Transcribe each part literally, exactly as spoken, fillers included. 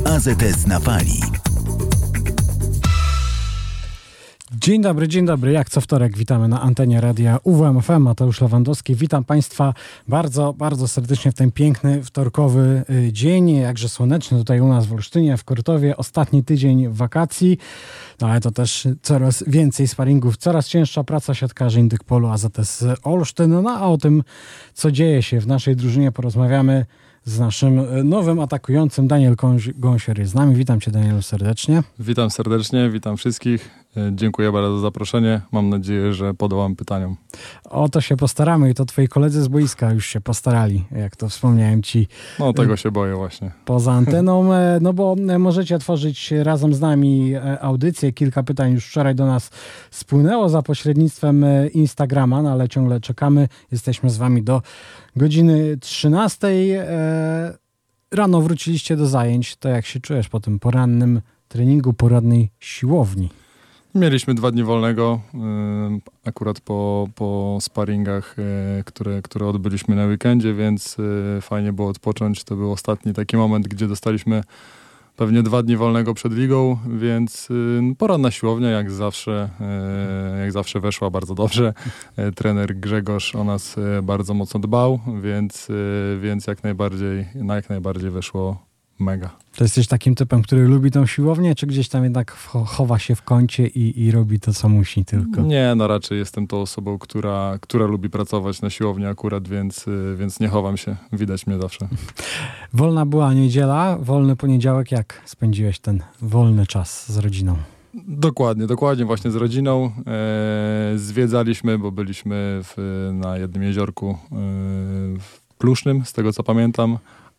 A Z S na fali. Dzień dobry, dzień dobry. Jak co wtorek witamy na antenie radia U W M F M. Mateusz Lewandowski. Witam Państwa bardzo, bardzo serdecznie w ten piękny wtorkowy dzień. Jakże słoneczny tutaj u nas w Olsztynie, w Kortowie. Ostatni tydzień wakacji. No ale to też coraz więcej sparingów, coraz cięższa praca siatkarzy Indykpolu A Z S Olsztyn. No a o tym, co dzieje się w naszej drużynie, porozmawiamy z naszym nowym atakującym. Daniel Gąsior jest z nami. Witam Cię, Danielu, serdecznie. Witam serdecznie, witam wszystkich. Dziękuję bardzo za zaproszenie. Mam nadzieję, że podołam pytaniom. O to się postaramy i to Twoi koledzy z boiska już się postarali, jak to wspomniałem Ci. No tego się boję właśnie. Poza anteną, no bo możecie tworzyć razem z nami audycję. Kilka pytań już wczoraj do nas spłynęło za pośrednictwem Instagrama, no ale ciągle czekamy. Jesteśmy z Wami do godziny trzynastej. Rano wróciliście do zajęć. To jak się czujesz po tym porannym treningu, porannej siłowni? Mieliśmy dwa dni wolnego, akurat po, po sparingach, które, które odbyliśmy na weekendzie, więc fajnie było odpocząć. To był ostatni taki moment, gdzie dostaliśmy pewnie dwa dni wolnego przed ligą, więc poranna siłownia jak zawsze, jak zawsze weszła bardzo dobrze. Trener Grzegorz o nas bardzo mocno dbał, więc, więc jak najbardziej, jak najbardziej weszło mega. To jesteś takim typem, który lubi tą siłownię, czy gdzieś tam jednak chowa się w kącie i, i robi to, co musi tylko? Nie, no raczej jestem tą osobą, która, która lubi pracować na siłowni akurat, więc, więc nie chowam się. Widać mnie zawsze. Wolna była niedziela, wolny poniedziałek. Jak spędziłeś ten wolny czas z rodziną? Dokładnie, dokładnie właśnie z rodziną. E, zwiedzaliśmy, bo byliśmy w, na jednym jeziorku e, w Plusznym, z tego co pamiętam.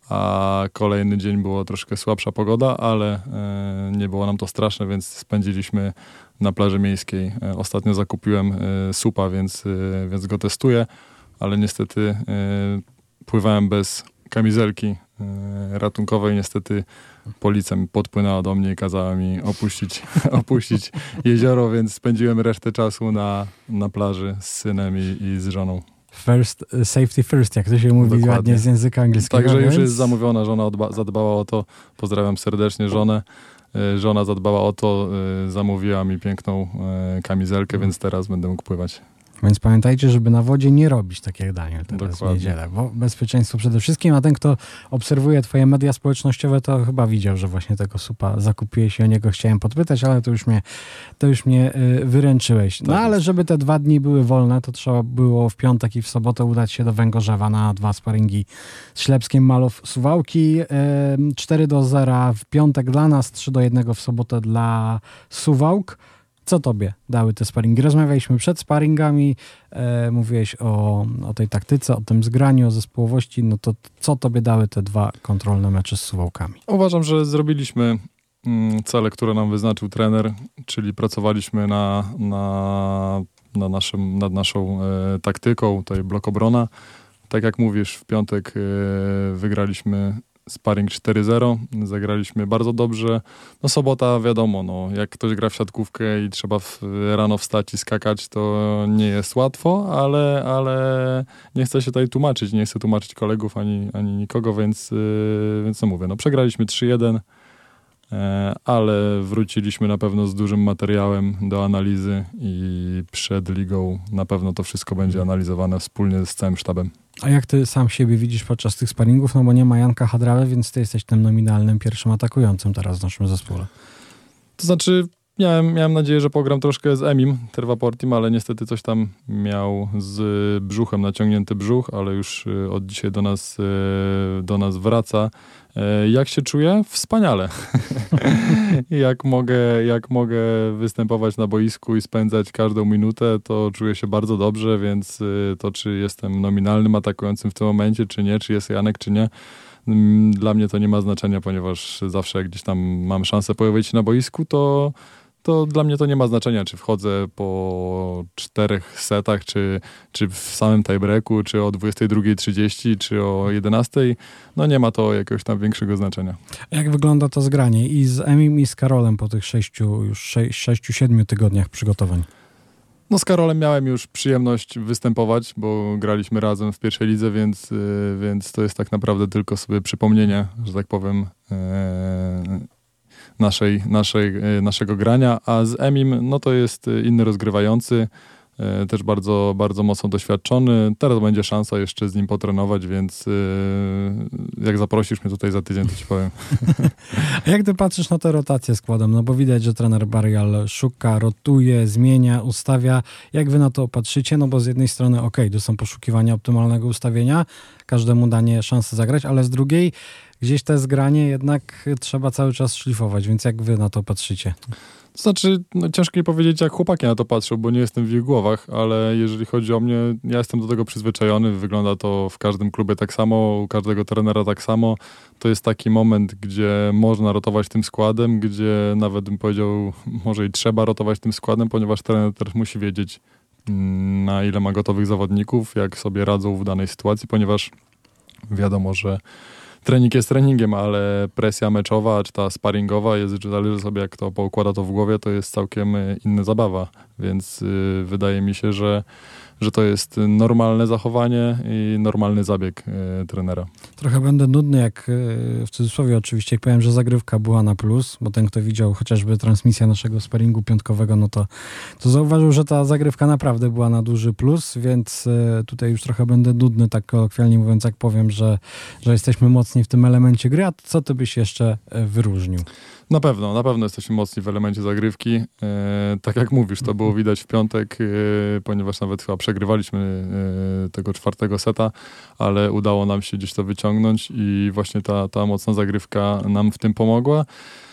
A kolejny dzień było troszkę słabsza pogoda, ale e, nie było nam to straszne, więc spędziliśmy na plaży miejskiej. E, ostatnio zakupiłem e, supa, więc, e, więc go testuję, ale niestety e, pływałem bez kamizelki e, ratunkowej. Niestety policja mi podpłynęła do mnie i kazała mi opuścić, opuścić jezioro, więc spędziłem resztę czasu na, na plaży z synem i, i z żoną. First, safety first, jak to się mówi Dokładnie. ładnie z języka angielskiego. Także więc... już jest zamówiona, żona odba- zadbała o to. Pozdrawiam serdecznie żonę. E, żona zadbała o to, e, zamówiła mi piękną e, kamizelkę, więc teraz będę mógł pływać. Więc pamiętajcie, żeby na wodzie nie robić tak jak Daniel teraz Dokładnie. w niedzielę, bo bezpieczeństwo przede wszystkim, a ten, kto obserwuje twoje media społecznościowe, to chyba widział, że właśnie tego supa zakupiłeś i o niego chciałem podpytać, ale to już mnie, to już mnie y, wyręczyłeś. No tak ale jest. Żeby te dwa dni były wolne, to trzeba było w piątek i w sobotę udać się do Węgorzewa na dwa sparingi z Ślepskiem Malow Suwałki. Y, cztery do zera w piątek dla nas, trzy do jednego w sobotę dla Suwałk. Co tobie dały te sparingi? Rozmawialiśmy przed sparingami, e, mówiłeś o, o tej taktyce, o tym zgraniu, o zespołowości. No to co tobie dały te dwa kontrolne mecze z Suwałkami? Uważam, że zrobiliśmy mm, cele, które nam wyznaczył trener, czyli pracowaliśmy na, na, na naszym, nad naszą e, taktyką, tutaj blok obrona. Tak jak mówisz, w piątek e, wygraliśmy sparing cztery zero, zagraliśmy bardzo dobrze. No sobota wiadomo, no, jak ktoś gra w siatkówkę i trzeba w, rano wstać i skakać, to nie jest łatwo, ale, ale nie chcę się tutaj tłumaczyć, nie chcę tłumaczyć kolegów ani, ani nikogo, więc, yy, więc no mówię, no przegraliśmy trzy jeden, yy, ale wróciliśmy na pewno z dużym materiałem do analizy i przed ligą na pewno to wszystko będzie analizowane wspólnie z całym sztabem. A jak ty sam siebie widzisz podczas tych sparingów? No bo nie ma Janka Hadrawy, więc ty jesteś tym nominalnym pierwszym atakującym teraz w naszym zespole. To znaczy, miałem, miałem nadzieję, że pogram troszkę z Emim Tervaportim, ale niestety coś tam miał z brzuchem, naciągnięty brzuch, ale już od dzisiaj do nas, do nas wraca. Jak się czuję? Wspaniale. jak, mogę, jak mogę występować na boisku i spędzać każdą minutę, to czuję się bardzo dobrze, więc to, czy jestem nominalnym atakującym w tym momencie, czy nie, czy jest Janek, czy nie, dla mnie to nie ma znaczenia, ponieważ zawsze jak gdzieś tam mam szansę pojawić się na boisku, to to dla mnie to nie ma znaczenia, czy wchodzę po czterech setach, czy, czy w samym tiebreaku, czy o dwudziestej drugiej trzydzieści, czy o jedenastej. No nie ma to jakiegoś tam większego znaczenia. Jak wygląda to zgranie i z Emim, i z Karolem po tych sześciu, już sze, sześciu, siedmiu tygodniach przygotowań? No z Karolem miałem już przyjemność występować, bo graliśmy razem w pierwszej lidze, więc, więc to jest tak naprawdę tylko sobie przypomnienie, że tak powiem, naszej, naszej, naszego grania, a z Emim, no to jest inny rozgrywający, też bardzo, bardzo mocno doświadczony. Teraz będzie szansa jeszcze z nim potrenować, więc jak zaprosisz mnie tutaj za tydzień, to ci powiem. A jak ty patrzysz na tę rotację składem? No bo widać, że trener Barrial szuka, rotuje, zmienia, ustawia. Jak wy na to patrzycie? No bo z jednej strony okej, okay, to są poszukiwania optymalnego ustawienia, każdemu danie szansę zagrać, ale z drugiej gdzieś te zgranie jednak trzeba cały czas szlifować, więc jak wy na to patrzycie? To znaczy, no, ciężko mi powiedzieć, jak chłopaki na to patrzą, bo nie jestem w ich głowach, ale jeżeli chodzi o mnie, ja jestem do tego przyzwyczajony, wygląda to w każdym klubie tak samo, u każdego trenera tak samo. To jest taki moment, gdzie można rotować tym składem, gdzie nawet bym powiedział, może i trzeba rotować tym składem, ponieważ trener też musi wiedzieć, na ile ma gotowych zawodników, jak sobie radzą w danej sytuacji, ponieważ wiadomo, że trening jest treningiem, ale presja meczowa, czy ta sparingowa, jest, że zależy sobie, jak to poukłada to w głowie, to jest całkiem inna zabawa, więc yy, wydaje mi się, że, że to jest normalne zachowanie i normalny zabieg yy, trenera. Trochę będę nudny, jak yy, w cudzysłowie oczywiście, jak powiem, że zagrywka była na plus, bo ten, kto widział chociażby transmisję naszego sparingu piątkowego, no to, to zauważył, że ta zagrywka naprawdę była na duży plus, więc yy, tutaj już trochę będę nudny, tak kolokwialnie mówiąc, jak powiem, że, że jesteśmy mocni w tym elemencie gry, a co ty byś jeszcze wyróżnił? Na pewno, na pewno jesteśmy mocni w elemencie zagrywki. E, tak jak mówisz, to było widać w piątek, e, ponieważ nawet chyba przegrywaliśmy e, tego czwartego seta, ale udało nam się gdzieś to wyciągnąć i właśnie ta, ta mocna zagrywka nam w tym pomogła.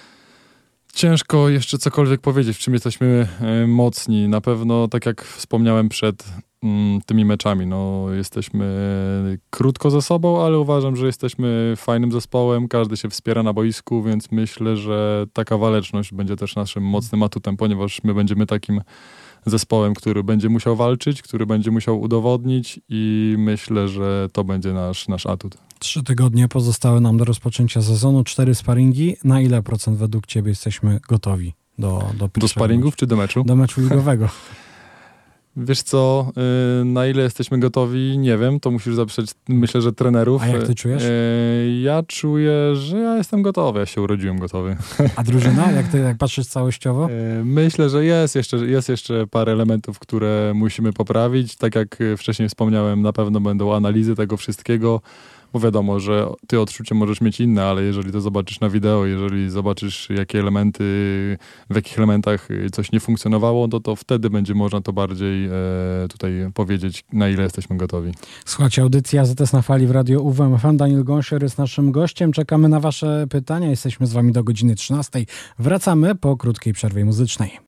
Ciężko jeszcze cokolwiek powiedzieć, w czym jesteśmy e, mocni. Na pewno, tak jak wspomniałem przed mm, tymi meczami, no jesteśmy krótko ze sobą, ale uważam, że jesteśmy fajnym zespołem, każdy się wspiera na boisku, więc myślę, że taka waleczność będzie też naszym mocnym atutem, ponieważ my będziemy takim zespołem, który będzie musiał walczyć, który będzie musiał udowodnić i myślę, że to będzie nasz, nasz atut. Trzy tygodnie pozostały nam do rozpoczęcia sezonu, cztery sparingi. Na ile procent według ciebie jesteśmy gotowi do Do, do sparingów czy do meczu? Do meczu ligowego. Wiesz co, yy, na ile jesteśmy gotowi, nie wiem, to musisz zapytać, myślę, że trenerów. A jak ty czujesz? Yy, ja czuję, że ja jestem gotowy, ja się urodziłem gotowy. A drużyna, jak ty jak patrzysz całościowo? Yy, myślę, że jest jeszcze, jest jeszcze parę elementów, które musimy poprawić. Tak jak wcześniej wspomniałem, na pewno będą analizy tego wszystkiego, bo wiadomo, że ty odczucie możesz mieć inne, ale jeżeli to zobaczysz na wideo, jeżeli zobaczysz, jakie elementy, w jakich elementach coś nie funkcjonowało, to, to wtedy będzie można to bardziej e, tutaj powiedzieć, na ile jesteśmy gotowi. Słuchajcie, audycja Z T S na fali w Radio U W M F M. Daniel Gąsior jest naszym gościem. Czekamy na wasze pytania. Jesteśmy z wami do godziny trzynastej. Wracamy po krótkiej przerwie muzycznej.